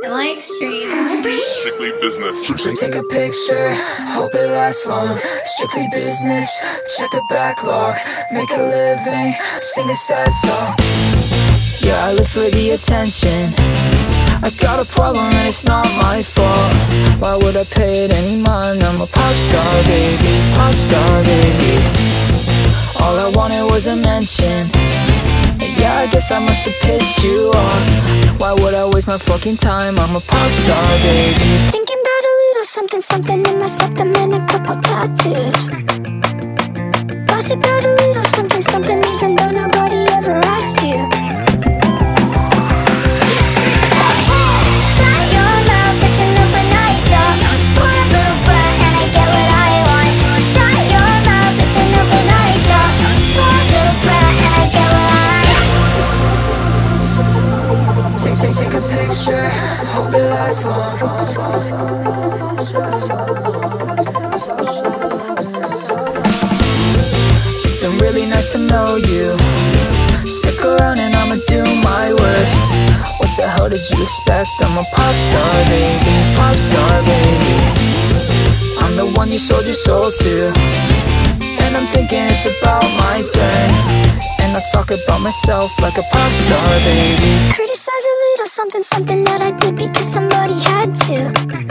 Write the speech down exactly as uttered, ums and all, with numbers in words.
like stream. Strictly business. Take a picture, hope it lasts long. Strictly business, check the backlog. Make a living, sing a sad song. Yeah, I live for the attention. I got a problem and it's not my fault. Why would I pay it any mind? I'm a pop star, baby, pop star, baby. All I wanted was a mention. And yeah, I guess I must have pissed you off. Why would I waste my fucking time? I'm a pop star, baby. Thinking about a little something, something in my septum and a couple tattoos. Gossip about a little something, something even though nobody ever asked you. Shut your mouth, listen to the night talk. I'm a spoiled little brat and I get what I want. Shut your mouth, listen to the night talk. I'm a spoiled little brat and I get what I want. Take, take, take a picture, hope it lasts long. It's been really nice to know you. Stick around and I'ma do my worst. What the hell did you expect? I'm a pop star, baby, pop star, baby. I'm the one you sold your soul to. And I'm thinking it's about my turn. And I talk about myself like a pop star, baby. Criticize a little something, something that I did because somebody had to.